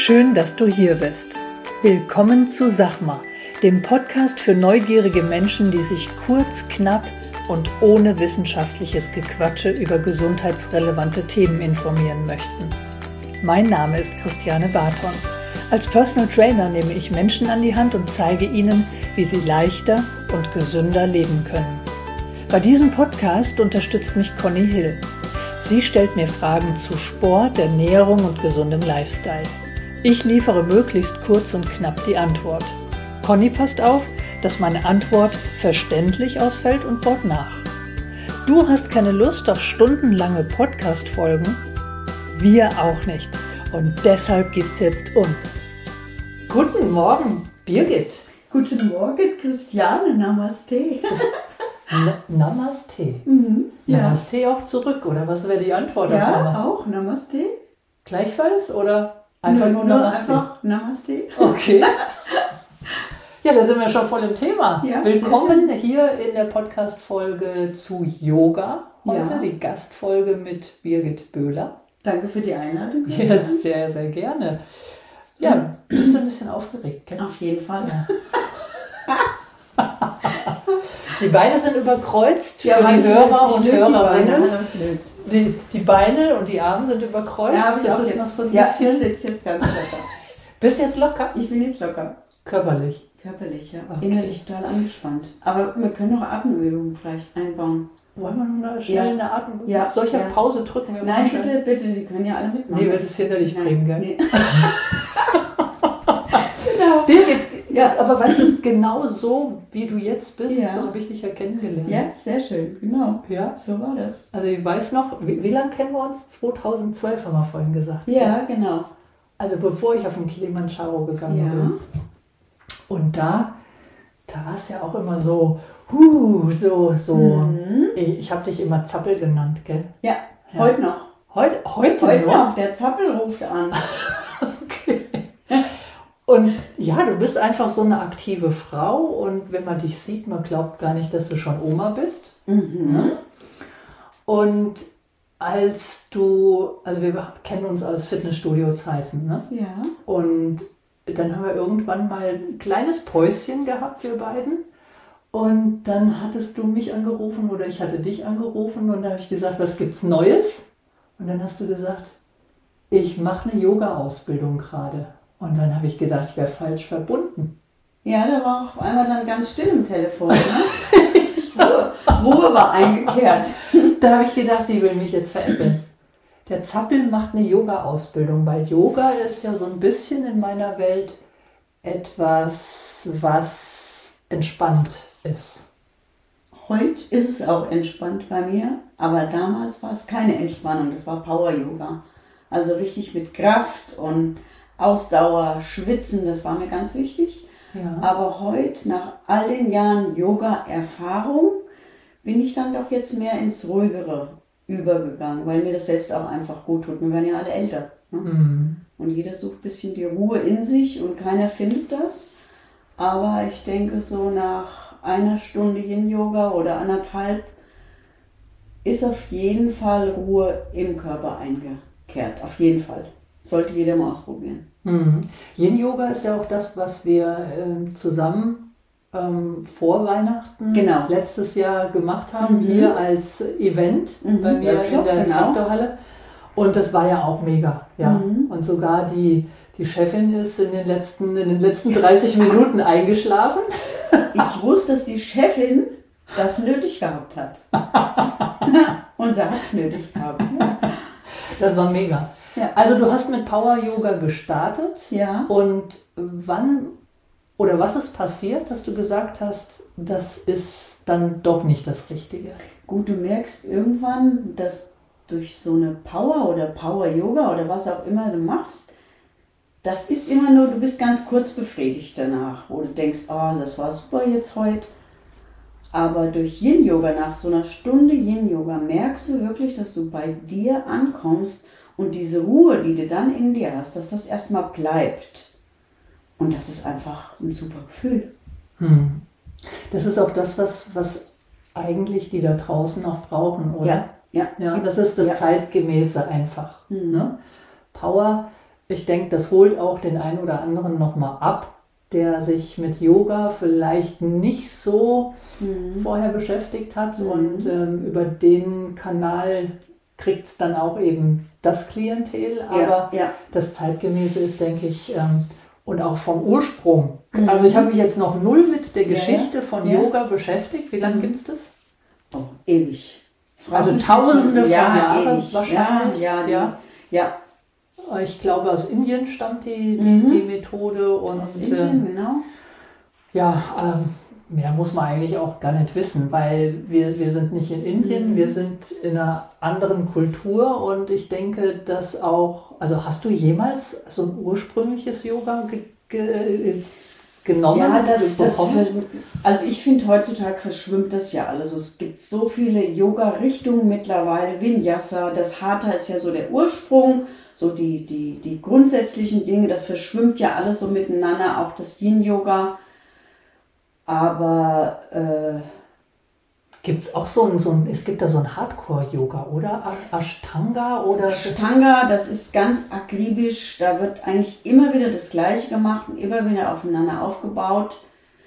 Schön, dass du hier bist. Willkommen zu Sachma, dem Podcast für neugierige Menschen, die sich kurz, knapp und ohne wissenschaftliches Gequatsche über gesundheitsrelevante Themen informieren möchten. Mein Name ist Christiane Barton. Als Personal Trainer nehme ich Menschen an die Hand und zeige ihnen, wie sie leichter und gesünder leben können. Bei diesem Podcast unterstützt mich Conny Hill. Sie stellt mir Fragen zu Sport, Ernährung und gesundem Lifestyle. Ich liefere möglichst kurz und knapp die Antwort. Conny passt auf, dass meine Antwort verständlich ausfällt und baut nach. Du hast keine Lust auf stundenlange Podcast-Folgen? Wir auch nicht. Und deshalb gibt's jetzt uns. Guten Morgen, Birgit. Guten Morgen, Christiane. Namaste. Namaste. Ja. Namaste auch zurück, oder was wäre die Antwort auf Ja, Namaste? auch Namaste. Gleichfalls oder einfach nur Namaste? Einfach Namaste. Okay. Ja, da sind wir schon voll im Thema. Ja, Willkommen hier in der Podcast-Folge zu Yoga. Heute Ja. die Gastfolge mit Birgit Böhler. Danke für die Einladung. Ja, Christiane. sehr, sehr gerne. Ja, bist du ein bisschen aufgeregt, gell? Auf jeden Fall. Ja. Die Beine sind überkreuzt für weil die Hörer ich und löse die Hörerinnen. Beine. Die Beine und die Arme sind überkreuzt. Ja, hab ich das auch ist jetzt. noch so ein Ja, bisschen. ich sitze jetzt ganz locker. Bist jetzt locker? Ich bin jetzt locker. Körperlich. Körperlich, ja. Okay. Innerlich total angespannt. Aber wir können auch Atemübungen vielleicht einbauen. Wollen wir nur schnell eine Atem? Ja, Soll ich auf ja. Pause drücken? Wir Nein, machen schnell. bitte, bitte, die können ja alle mitmachen. Nee, weil es hinderlich bringen, gell? Nee. Genau. Birgit, Ja. aber weißt du, genau so wie du jetzt bist, Ja. so habe ich dich ja kennengelernt. Ja, sehr schön, genau. Ja. So war das. Also ich weiß noch, wie lange kennen wir uns? 2012 haben wir vorhin gesagt. Ja, genau. Also bevor ich auf den Kilimanjaro gegangen Ja. bin. Und da war es ja auch immer so, so. Mhm. Ich habe dich immer Zappel genannt, gell? Ja, Ja. heute noch. Heute noch? noch. Der Zappel ruft an. Okay. Und ja, du bist einfach so eine aktive Frau und wenn man dich sieht, man glaubt gar nicht, dass du schon Oma bist. Mhm. Und also wir kennen uns aus Fitnessstudio-Zeiten, ne? Ja. Und dann haben wir irgendwann mal ein kleines Päuschen gehabt, wir beiden. Und dann hattest du mich angerufen oder ich hatte dich angerufen und da habe ich gesagt, was gibt's Neues? Und dann hast du gesagt, ich mache eine Yoga-Ausbildung gerade. Und dann habe ich gedacht, ich wäre falsch verbunden. Ja, da war auf einmal dann ganz still im Telefon. Ne? Ruhe war eingekehrt. Da habe ich gedacht, die will mich jetzt veräppeln. Der Zappel macht eine Yoga-Ausbildung, weil Yoga ist ja so ein bisschen in meiner Welt etwas, was entspannt ist. Heute ist es auch entspannt bei mir, aber damals war es keine Entspannung, das war Power-Yoga. Also richtig mit Kraft und Ausdauer, Schwitzen, das war mir ganz wichtig. Ja. Aber heute, nach all den Jahren Yoga-Erfahrung, bin ich dann doch jetzt mehr ins Ruhigere übergegangen, weil mir das selbst auch einfach gut tut. Wir werden ja alle älter. Ne? Mhm. Und jeder sucht ein bisschen die Ruhe in sich und keiner findet das. Aber ich denke, so nach einer Stunde Yin-Yoga oder 1,5 ist auf jeden Fall Ruhe im Körper eingekehrt. Auf jeden Fall. Sollte jeder mal ausprobieren. Mhm. Yin-Yoga ist ja auch das, was wir zusammen vor Weihnachten letztes Jahr gemacht haben, hier als Event bei mir Workshop, in der genau. Traktorhalle. Und das war ja auch mega. Ja. Mhm. Und sogar die Chefin ist in den letzten 30 Minuten eingeschlafen. Ich wusste, dass die Chefin das nötig gehabt hat. Und sie hat es nötig gehabt. Das war mega. Ja. Also du hast mit Power Yoga gestartet. Ja. Und wann oder was ist passiert, dass du gesagt hast, das ist dann doch nicht das Richtige? Gut, du merkst irgendwann, dass durch so eine Power oder Power-Yoga oder was auch immer du machst, das ist immer nur, du bist ganz kurz befriedigt danach, wo du denkst, oh, das war super jetzt heute. Aber durch Yin-Yoga, nach so einer Stunde Yin-Yoga, merkst du wirklich, dass du bei dir ankommst und diese Ruhe, die du dann in dir hast, dass das erstmal bleibt. Und das ist einfach ein super Gefühl. Das ist auch das, was eigentlich die da draußen auch brauchen, oder? Ja. Ja, das ist das Zeitgemäße einfach. Ne? Power ich denke, das holt auch den einen oder anderen nochmal ab, der sich mit Yoga vielleicht nicht so vorher beschäftigt hat und über den Kanal kriegt es dann auch eben das Klientel, aber das Zeitgemäße ist, denke ich, und auch vom Ursprung. Also ich habe mich jetzt noch null mit der Geschichte von Yoga beschäftigt. Wie lange gibt es das? Oh, ewig. Also Tausende von Jahren wahrscheinlich. Ja. Ich glaube, aus Indien stammt die Methode. Und, aus Indien, genau. Ja, mehr muss man eigentlich auch gar nicht wissen, weil wir sind nicht in Indien, wir sind in einer anderen Kultur und ich denke, dass auch, also hast du jemals so ein ursprüngliches Yoga genommen? Ja, also ich finde, heutzutage verschwimmt das ja alles. Also es gibt so viele Yoga-Richtungen mittlerweile, Vinyasa, das Hatha ist ja so der Ursprung, so die grundsätzlichen Dinge, das verschwimmt ja alles so miteinander, auch das Yin-Yoga. Aber gibt es auch es gibt da so ein Hardcore-Yoga, oder? Ashtanga oder? Ashtanga, das ist ganz akribisch, da wird eigentlich immer wieder das Gleiche gemacht und immer wieder aufeinander aufgebaut.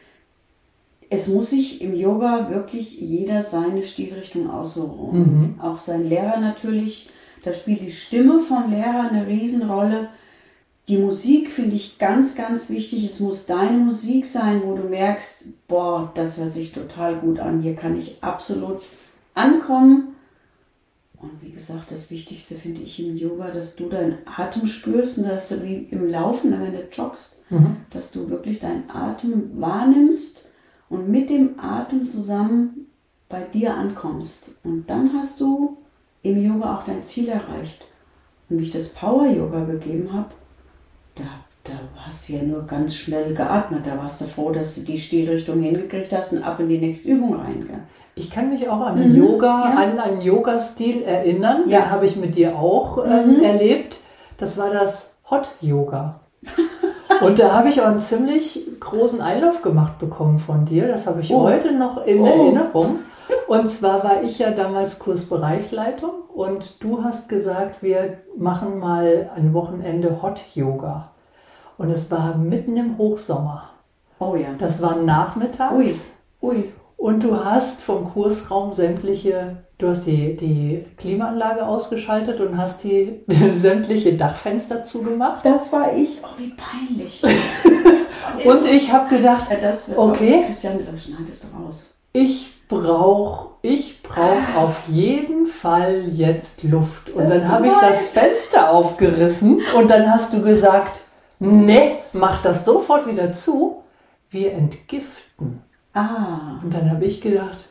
Es muss sich im Yoga wirklich jeder seine Stilrichtung aussuchen. Auch sein Lehrer natürlich, da spielt die Stimme vom Lehrer eine Riesenrolle. Die Musik finde ich ganz, ganz wichtig. Es muss deine Musik sein, wo du merkst, boah, das hört sich total gut an. Hier kann ich absolut ankommen. Und wie gesagt, das Wichtigste finde ich im Yoga, dass du deinen Atem spürst und dass du wie im Laufen, wenn du joggst, dass du wirklich deinen Atem wahrnimmst und mit dem Atem zusammen bei dir ankommst. Und dann hast du im Yoga auch dein Ziel erreicht. Und wie ich das Power-Yoga gegeben habe, da hast du ja nur ganz schnell geatmet. Da warst du froh, dass du die Stilrichtung hingekriegt hast und ab in die nächste Übung rein. Gell? Ich kann mich auch an einen Yoga-Stil erinnern. Den habe ich mit dir auch erlebt. Das war das Hot Yoga. Und da habe ich auch einen ziemlich großen Einlauf gemacht bekommen von dir. Das habe ich heute noch in Erinnerung. Und zwar war ich ja damals Kursbereichsleitung und du hast gesagt, wir machen mal ein Wochenende Hot Yoga. Und es war mitten im Hochsommer. Oh ja. Das war nachmittags. Ui. Und du hast vom Kursraum du hast die Klimaanlage ausgeschaltet und hast die sämtliche Dachfenster zugemacht. Das war ich. Oh, wie peinlich. Und ich habe gedacht, okay, Christiane, das schneidest du raus. Ich brauch auf jeden Fall jetzt Luft. Und dann habe ich das Fenster aufgerissen und dann hast du gesagt, ne, mach das sofort wieder zu. Wir entgiften. Und dann habe ich gedacht,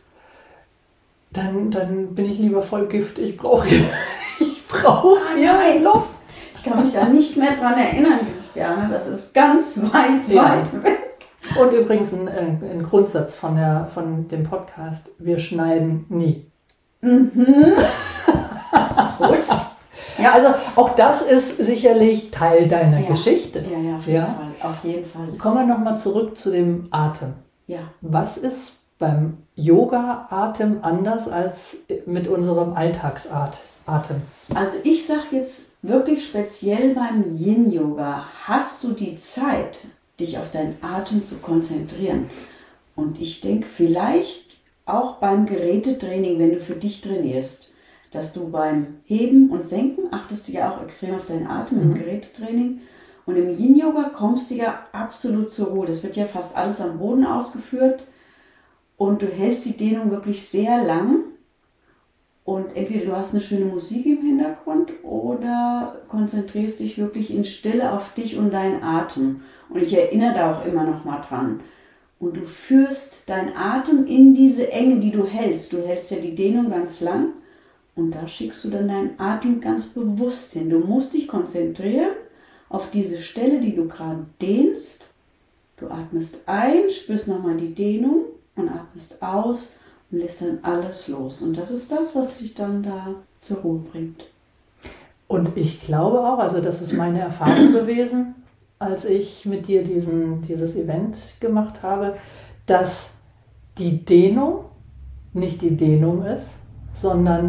dann bin ich lieber voll Gift. Ich brauche Luft. Ich kann mich da nicht mehr dran erinnern, Christiane. Das ist ganz weit weg. Und übrigens ein Grundsatz von dem Podcast, wir schneiden nie. Gut. Ja, also auch das ist sicherlich Teil deiner Geschichte. Ja, auf jeden Fall. Kommen wir nochmal zurück zu dem Atem. Ja. Was ist beim Yoga-Atem anders als mit unserem Alltagsatem? Also ich sage jetzt wirklich speziell beim Yin-Yoga, hast du die Zeit, dich auf deinen Atem zu konzentrieren. Und ich denke, vielleicht auch beim Gerätetraining, wenn du für dich trainierst, dass du beim Heben und Senken achtest du ja auch extrem auf deinen Atem im Gerätetraining. Und im Yin-Yoga kommst du ja absolut zur Ruhe. Das wird ja fast alles am Boden ausgeführt. Und du hältst die Dehnung wirklich sehr lang. Und entweder du hast eine schöne Musik im Hintergrund oder konzentrierst dich wirklich in Stille auf dich und deinen Atem. Und ich erinnere da auch immer noch mal dran. Und du führst deinen Atem in diese Enge, die du hältst. Du hältst ja die Dehnung ganz lang und da schickst du dann deinen Atem ganz bewusst hin. Du musst dich konzentrieren auf diese Stelle, die du gerade dehnst. Du atmest ein, spürst nochmal die Dehnung und atmest aus und lässt dann alles los. Und das ist das, was dich dann da zur Ruhe bringt. Und ich glaube auch, also das ist meine Erfahrung gewesen, als ich mit dir dieses Event gemacht habe, dass die Dehnung nicht die Dehnung ist, sondern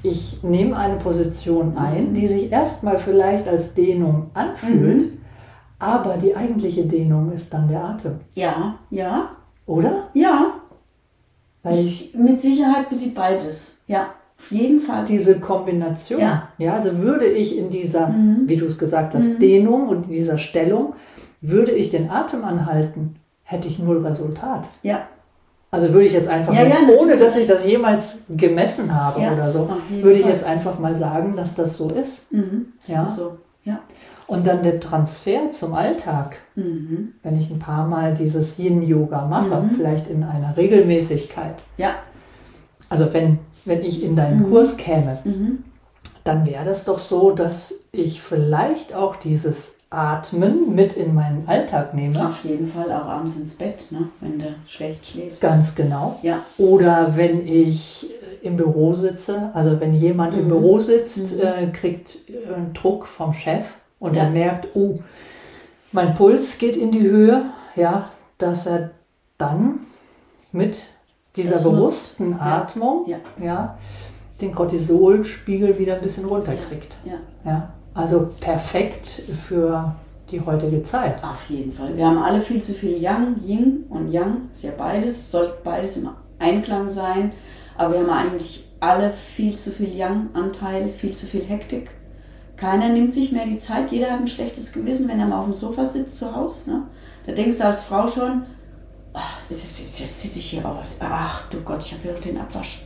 ich nehme eine Position ein, die sich erstmal vielleicht als Dehnung anfühlt, aber die eigentliche Dehnung ist dann der Atem. Ja, ja. Oder? Ja. Weil Mit Sicherheit bis sie beides. Ja, auf jeden Fall. diese Kombination, Ja. Also würde ich in dieser, wie du es gesagt hast, Dehnung und in dieser Stellung, würde ich den Atem anhalten, hätte ich 0 Resultat. Ja. Also würde ich jetzt einfach, ohne dass ich das jemals gemessen habe oder so, würde ich jetzt einfach mal sagen, dass das so ist. Das ist so. Ja. Und dann der Transfer zum Alltag, wenn ich ein paar Mal dieses Yin-Yoga mache, vielleicht in einer Regelmäßigkeit. Ja. Also wenn ich in deinen Kurs käme, dann wäre das doch so, dass ich vielleicht auch dieses Atmen mit in meinen Alltag nehme. Auf jeden Fall auch abends ins Bett, ne? Wenn du schlecht schläfst. Ganz genau. Ja. Oder wenn ich im Büro sitze, also wenn jemand im Büro sitzt, kriegt einen Druck vom Chef und er merkt, mein Puls geht in die Höhe, dass er dann mit dieser bewussten Atmung den Cortisolspiegel wieder ein bisschen runterkriegt. Ja. Also perfekt für die heutige Zeit. Auf jeden Fall. Wir haben alle viel zu viel Yang, Yin und Yang, ist ja beides, sollte beides im Einklang sein, aber wir haben eigentlich alle viel zu viel Yang-Anteil, viel zu viel Hektik. Keiner nimmt sich mehr die Zeit, jeder hat ein schlechtes Gewissen, wenn er mal auf dem Sofa sitzt zu Hause. Ne? Da denkst du als Frau schon, jetzt sitze ich hier aus, ach du Gott, ich habe ja noch den Abwasch.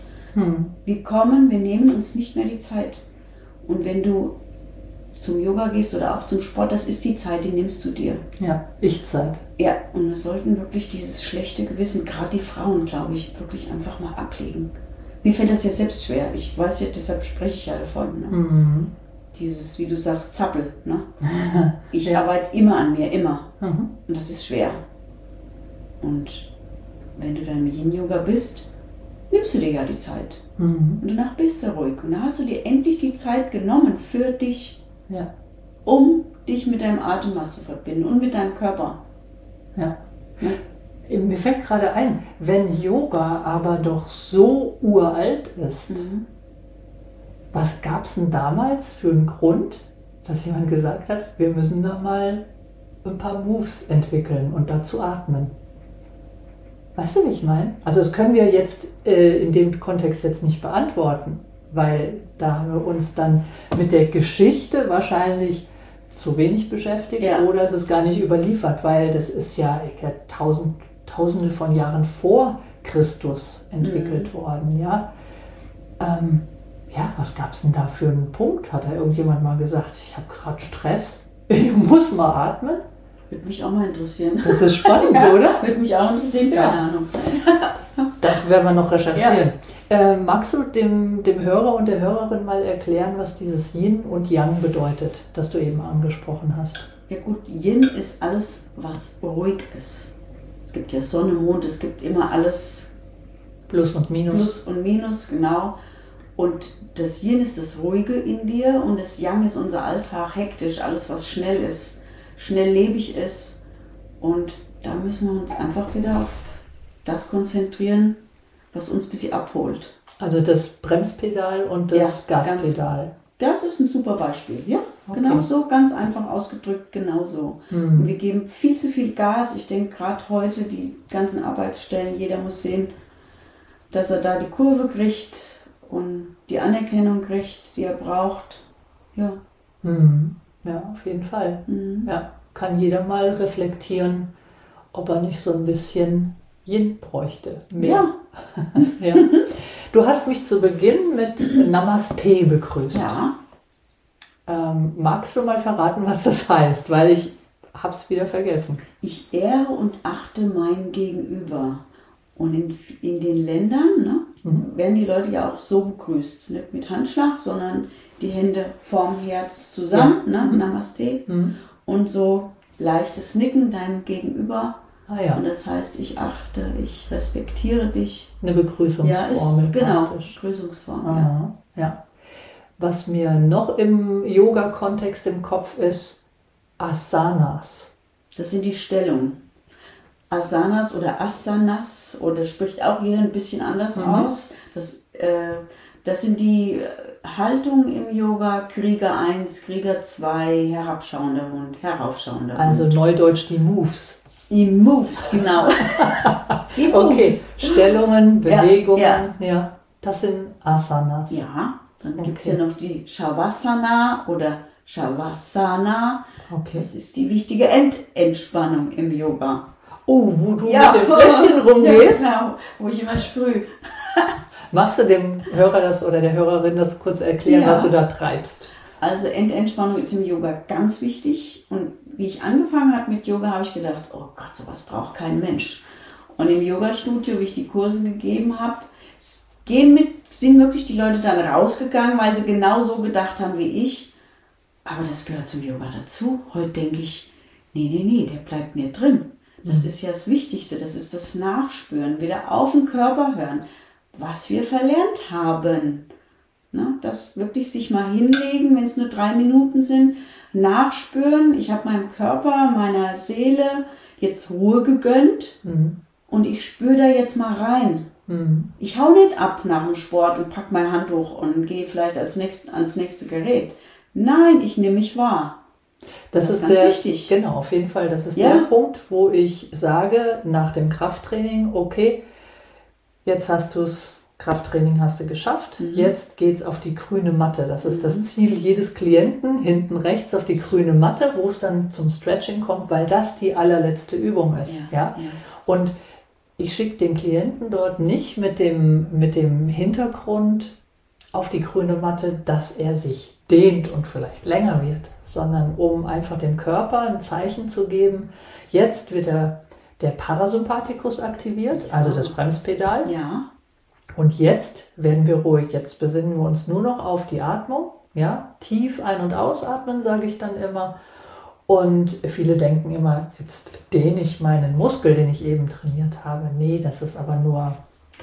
Wir nehmen uns nicht mehr die Zeit. Und wenn du zum Yoga gehst oder auch zum Sport, das ist die Zeit, die nimmst du dir. Ja, Ich-Zeit. Ja, und wir sollten wirklich dieses schlechte Gewissen, gerade die Frauen, glaube ich, wirklich einfach mal ablegen. Mir fällt das ja selbst schwer. Ich weiß ja, deshalb spreche ich ja davon. Ne? Dieses, wie du sagst, Zappel. Ne? Ich arbeite immer an mir, immer. Und das ist schwer. Und wenn du dann im Yin-Yoga bist, nimmst du dir ja die Zeit. Und danach bist du ruhig. Und dann hast du dir endlich die Zeit genommen für dich, um dich mit deinem Atem mal zu verbinden und mit deinem Körper. Ja. Mir fällt gerade ein, wenn Yoga aber doch so uralt ist, was gab es denn damals für einen Grund, dass jemand gesagt hat, wir müssen da mal ein paar Moves entwickeln und dazu atmen? Weißt du, wie ich meine? Also das können wir jetzt in dem Kontext jetzt nicht beantworten, weil da haben wir uns dann mit der Geschichte wahrscheinlich zu wenig beschäftigt oder es ist gar nicht überliefert, weil das ist ja Tausende von Jahren vor Christus entwickelt worden. Was gab es denn da für einen Punkt? Hat da irgendjemand mal gesagt, ich habe gerade Stress, ich muss mal atmen? Würde mich auch mal interessieren. Das ist spannend, oder? Würde mich auch interessieren, keine Ahnung. Das werden wir noch recherchieren. Magst du dem Hörer und der Hörerin mal erklären, was dieses Yin und Yang bedeutet, das du eben angesprochen hast? Ja gut, Yin ist alles, was ruhig ist. Es gibt ja Sonne, Mond, es gibt immer alles. Plus und Minus. Plus und Minus, genau. Und das Yin ist das Ruhige in dir und das Yang ist unser Alltag, hektisch, alles was schnell ist, schnelllebig ist. Und da müssen wir uns einfach wieder auf das konzentrieren, was uns ein bisschen abholt. Also das Bremspedal und das Gaspedal. Das ist ein super Beispiel, ja. Okay. Genau so, ganz einfach ausgedrückt, genau so. Und wir geben viel zu viel Gas. Ich denke gerade heute, die ganzen Arbeitsstellen, jeder muss sehen, dass er da die Kurve kriegt und die Anerkennung kriegt, die er braucht. Ja. Ja, auf jeden Fall. Ja, kann jeder mal reflektieren, ob er nicht so ein bisschen Yin bräuchte. Mehr. Ja. Du hast mich zu Beginn mit Namaste begrüßt. Ja. Magst du mal verraten, was das heißt? Weil ich habe es wieder vergessen. Ich ehre und achte mein Gegenüber. Und in den Ländern werden die Leute ja auch so begrüßt. Nicht mit Handschlag, sondern die Hände vorm Herz zusammen. Namaste. Und so leichtes Nicken deinem Gegenüber. Und das heißt, ich achte, ich respektiere dich. Eine Begrüßungsformel. Genau, Begrüßungsform. Ja. Was mir noch im Yoga-Kontext im Kopf ist, Asanas. Das sind die Stellungen. Asanas oder Asanas, oder spricht auch jeder ein bisschen anders aus. Das sind die Haltung im Yoga, Krieger 1, Krieger 2, herabschauender Hund, heraufschauender Hund. Also neudeutsch die Moves. Die Moves, genau. Die Moves. Okay, Stellungen, Bewegungen, Ja. ja. Das sind Asanas. Ja, dann gibt es Okay. ja noch die Shavasana oder Shavasana. Okay. Das ist die wichtige Entspannung im Yoga. Oh, wo du mit dem Fläschchen rumgehst. Ja, genau, wo ich immer sprühe. Magst du dem Hörer das oder der Hörerin das kurz erklären, Ja. was du da treibst? Also Entspannung ist im Yoga ganz wichtig. Und wie ich angefangen habe mit Yoga, habe ich gedacht, oh Gott, sowas braucht kein Mensch. Und im Yoga-Studio, wie ich die Kurse gegeben habe, sind wirklich die Leute dann rausgegangen, weil sie genau so gedacht haben wie ich. Aber das gehört zum Yoga dazu. Heute denke ich, nee, der bleibt mir drin. Das ist ja das Wichtigste, das ist das Nachspüren, wieder auf den Körper hören, was wir verlernt haben. Ne? Das wirklich sich mal hinlegen, wenn es nur 3 Minuten sind, nachspüren. Ich habe meinem Körper, meiner Seele jetzt Ruhe gegönnt und ich spüre da jetzt mal rein. Ich hau nicht ab nach dem Sport und pack mein Handtuch und gehe vielleicht ans nächste Gerät. Nein, ich nehme mich wahr. Das ist ganz wichtig. Genau, auf jeden Fall. Das ist Ja. der Punkt, wo ich sage, nach dem Krafttraining, okay, jetzt hast du Krafttraining hast du geschafft, jetzt geht's auf die grüne Matte. Das ist das Ziel jedes Klienten, hinten rechts auf die grüne Matte, wo es dann zum Stretching kommt, weil das die allerletzte Übung ist. Ja? Und ich schicke den Klienten dort nicht mit dem Hintergrund auf die grüne Matte, dass er sich dehnt und vielleicht länger wird, sondern um einfach dem Körper ein Zeichen zu geben, jetzt wird der Parasympathikus aktiviert, also das Bremspedal. Ja. Und jetzt werden wir ruhig. Jetzt besinnen wir uns nur noch auf die Atmung. Ja? Tief ein- und ausatmen, sage ich dann immer. Und viele denken immer, jetzt dehne ich meinen Muskel, den ich eben trainiert habe. Nee, das ist aber nur,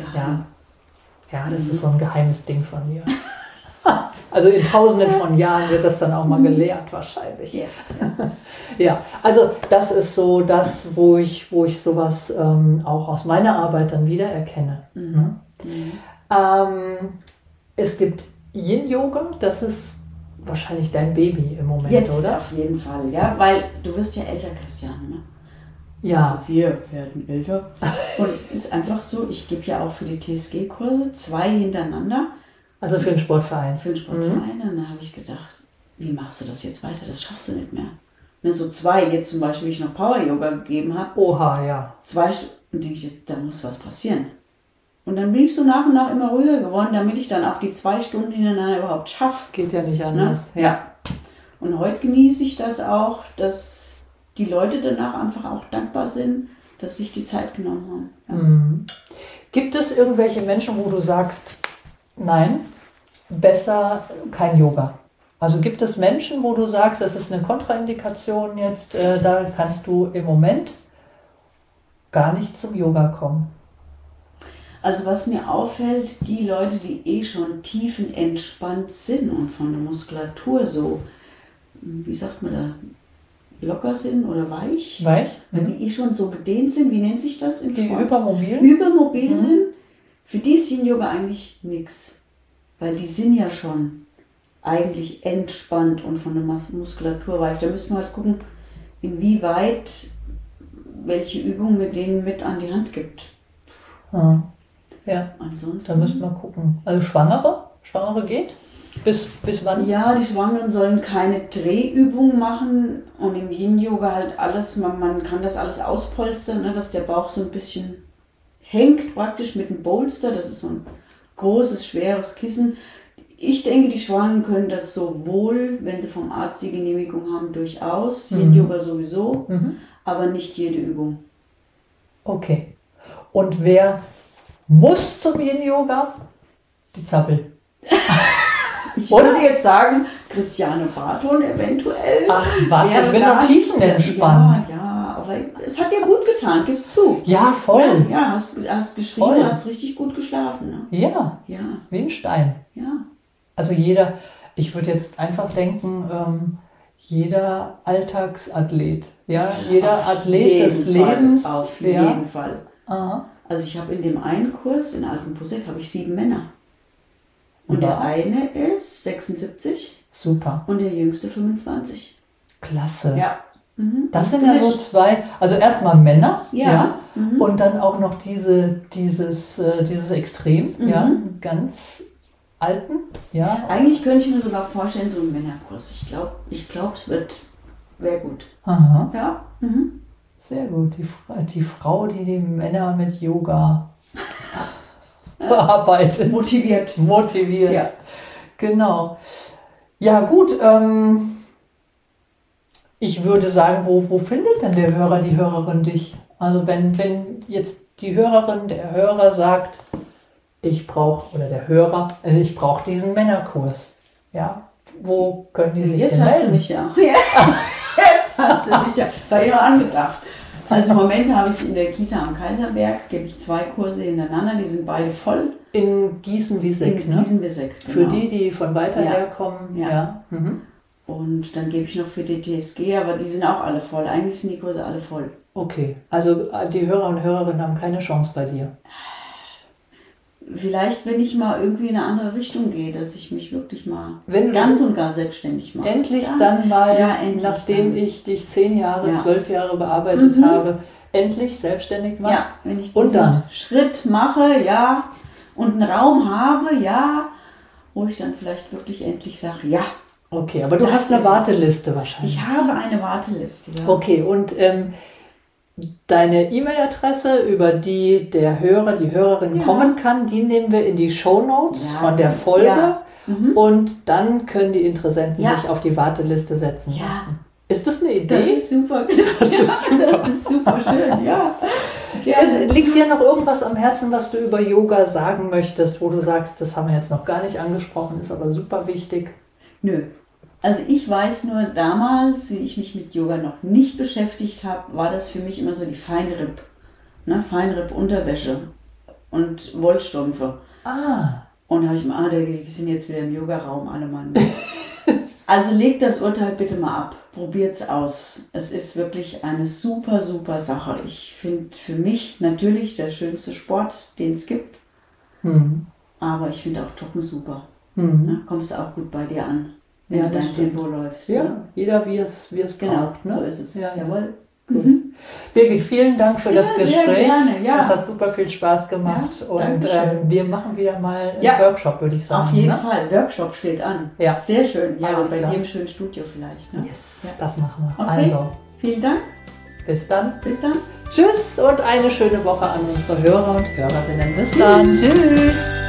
das ist so ein geheimes Ding von mir. Also in Tausenden von Jahren wird das dann auch mal gelehrt wahrscheinlich. Ja. Ja, also das ist so das, wo ich sowas auch aus meiner Arbeit dann wieder erkenne. Es gibt Yin-Yoga, das ist wahrscheinlich dein Baby im Moment, Jetzt oder? auf jeden Fall, ja, weil du wirst ja älter, Christiane, ne? Ja. Also wir werden älter. Und es ist einfach so, ich gebe ja auch für die TSG-Kurse 2 hintereinander. Also für einen Sportverein. Für den Sportverein. Und dann habe ich gedacht, wie machst du das jetzt weiter? Das schaffst du nicht mehr. Ne, so 2, jetzt zum Beispiel, wie ich noch Power-Yoga gegeben habe, Oha, ja. 2 Stunden, denke ich, da muss was passieren. Und dann bin ich so nach und nach immer ruhiger geworden, damit ich dann auch die 2 Stunden hintereinander überhaupt schaffe. Geht ja nicht Ne? anders. Ja. Und heute genieße ich das auch, dass die Leute danach einfach auch dankbar sind, dass sie sich die Zeit genommen haben. Ja. Gibt es irgendwelche Menschen, wo du sagst, nein, besser kein Yoga? Also gibt es Menschen, wo du sagst, das ist eine Kontraindikation jetzt, da kannst du im Moment gar nicht zum Yoga kommen? Also was mir auffällt, die Leute, die schon tiefenentspannt sind und von der Muskulatur so, wie sagt man da, locker sind oder weich. Weich? Wenn die schon so gedehnt sind, wie nennt sich das im Die Sport? übermobil? Übermobil sind, für die ist Yin-Yoga eigentlich nichts. Weil die sind ja schon eigentlich entspannt und von der Muskulatur weich. Da müssen wir halt gucken, inwieweit welche Übung mit denen mit an die Hand gibt. Ja, Ansonsten. da müssen wir gucken. Also Schwangere geht? Bis wann? Ja, die Schwangeren sollen keine Drehübungen machen und im Yin-Yoga halt alles, man kann das alles auspolstern, ne, dass der Bauch so ein bisschen hängt, praktisch mit einem Bolster. Das ist so ein großes, schweres Kissen. Ich denke, die Schwangeren können das sowohl, wenn sie vom Arzt die Genehmigung haben, durchaus, Yin-Yoga sowieso, aber nicht jede Übung. Okay. Und wer muss zum Yin-Yoga? Die Zappel. Ich würde jetzt sagen, Christiane Barton eventuell. Ach was, ich bin da noch tiefenentspannt. Ja, aber es hat dir gut getan, gib's zu. Ja, voll. Ja, hast geschrieben, Voll. hast richtig gut geschlafen. Ne? Ja, Ja, wie ein Stein. ja. Also ich würde jetzt einfach denken, jeder Alltagsathlet, jeder Auf Athlet des jeden Fall, Lebens. Auf ja. jeden Fall. Aha. Also ich habe in dem einen Kurs in Altenbusek habe ich 7 Männer. Und der Was? eine ist 76 Super. und der jüngste 25. Klasse. Ja. Mhm. Das sind ja so zwei, also erstmal Männer, Ja. Mhm. und dann auch noch dieses Extrem, ja, ganz alten, ja. Eigentlich könnte ich mir sogar vorstellen, so ein Männerkurs. Ich glaube, es wäre gut. Aha, Ja. Mhm. sehr gut. Die Frau, die die Männer mit Yoga bearbeitet. Motiviert. Ja. Genau. Ja, gut, ich würde sagen, wo findet denn der Hörer, die Hörerin dich? Also wenn jetzt die Hörerin, der Hörer sagt, ich brauche diesen Männerkurs. Ja, wo können die sich Jetzt denn hast du melden? mich ja. Jetzt hast du mich ja. Das war ja angedacht. Also im Moment habe ich in der Kita am Kaiserberg, gebe ich 2 Kurse hintereinander, die sind beide voll. In Gießen-Wieseck, ne? Gießen-Wieseck, genau. Für die von weiter Ja. her kommen. Ja. Ja. Mhm. Und dann gebe ich noch für die TSG, aber die sind auch alle voll. Eigentlich sind die Kurse alle voll. Okay, also die Hörer und Hörerinnen haben keine Chance bei dir. Vielleicht, wenn ich mal irgendwie in eine andere Richtung gehe, dass ich mich wirklich mal Wenn du ganz und gar selbstständig mache. Endlich Ja. dann mal, Ja, endlich nachdem dann. ich dich 10 Jahre, Ja. 12 Jahre bearbeitet habe, endlich selbstständig machst. Ja, wenn ich Und diesen dann? Schritt mache, ja, und einen Raum habe, ja, wo ich dann vielleicht wirklich endlich sage, ja, Okay, aber du Das hast eine ist es. Warteliste wahrscheinlich. ich habe eine Warteliste. Ja. Okay, und deine E-Mail-Adresse, über die der Hörer, die Hörerin Ja. kommen kann, die nehmen wir in die Shownotes Ja, von der Folge. ja. Mhm. Und dann können die Interessenten Ja. sich auf die Warteliste setzen Ja. lassen. Ist das eine Idee? Das ist super. Das ist super. Das ist super schön, ja. Gerne. Liegt dir noch irgendwas am Herzen, was du über Yoga sagen möchtest, wo du sagst, das haben wir jetzt noch gar nicht angesprochen, ist aber super wichtig? Nö. Also ich weiß nur, damals, wie ich mich mit Yoga noch nicht beschäftigt habe, war das für mich immer so die Feinripp. Ne? Feinripp-Unterwäsche und Wollstrümpfe. Ah, Und da habe ich mir, die sind jetzt wieder im Yoga-Raum, alle Mann. Also legt das Urteil bitte mal ab. Probiert's aus. Es ist wirklich eine super, super Sache. Ich finde für mich natürlich der schönste Sport, den es gibt. Aber ich finde auch Joggen super. Ne? Kommst du auch gut bei dir an, wenn Ja, du das dein stimmt. Tempo läufst. ja, Ne? jeder wie es Genau, braucht. Ne? so ist es. Ja, ja. Jawohl. Birgit, vielen Dank für Sehr, das sehr Gespräch. gerne, ja. Das hat super viel Spaß gemacht. Ja, und Dankeschön. wir machen wieder mal einen Ja, Workshop, würde ich sagen. Auf jeden ne? Fall. Workshop steht an. Ja. Sehr schön. Ja, Alles und bei klar. dir im schönen Studio vielleicht. Ne? Yes, Ja. das machen wir. Okay. Also, Vielen Dank. bis dann. Bis dann. Tschüss und eine schöne Woche an unsere Hörer und Hörerinnen. Bis dann. Tschüss.